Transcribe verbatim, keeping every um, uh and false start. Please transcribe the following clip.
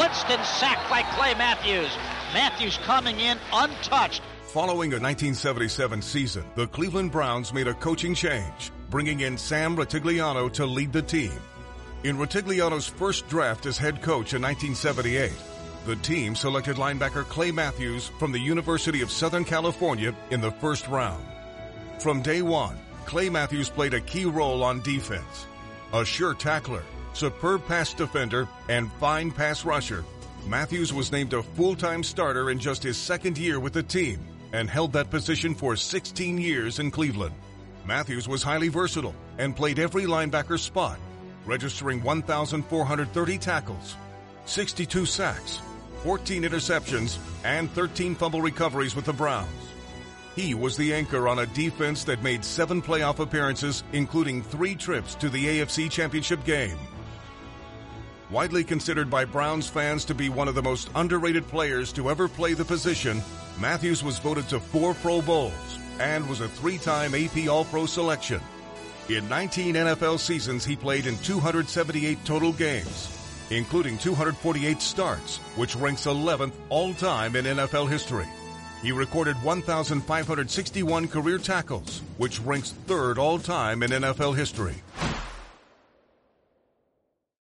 blitzed and sacked by Clay Matthews. Matthews coming in untouched. Following a nineteen seventy-seven season, the Cleveland Browns made a coaching change, bringing in Sam Rutigliano to lead the team. In Rutigliano's first draft as head coach in nineteen seventy-eight, the team selected linebacker Clay Matthews from the University of Southern California in the first round. From day one, Clay Matthews played a key role on defense. A sure tackler, superb pass defender, and fine pass rusher, Matthews was named a full-time starter in just his second year with the team and held that position for sixteen years in Cleveland. Matthews was highly versatile and played every linebacker spot, registering one thousand four hundred thirty tackles, sixty-two sacks, fourteen interceptions, and thirteen fumble recoveries with the Browns. He was the anchor on a defense that made seven playoff appearances, including three trips to the A F C Championship game. Widely considered by Browns fans to be one of the most underrated players to ever play the position, Matthews was voted to four Pro Bowls and was a three-time A P All-Pro selection. In nineteen N F L seasons, he played in two hundred seventy-eight total games, including two hundred forty-eight starts, which ranks eleventh all-time in N F L history. He recorded one thousand five hundred sixty-one career tackles, which ranks third all-time in N F L history.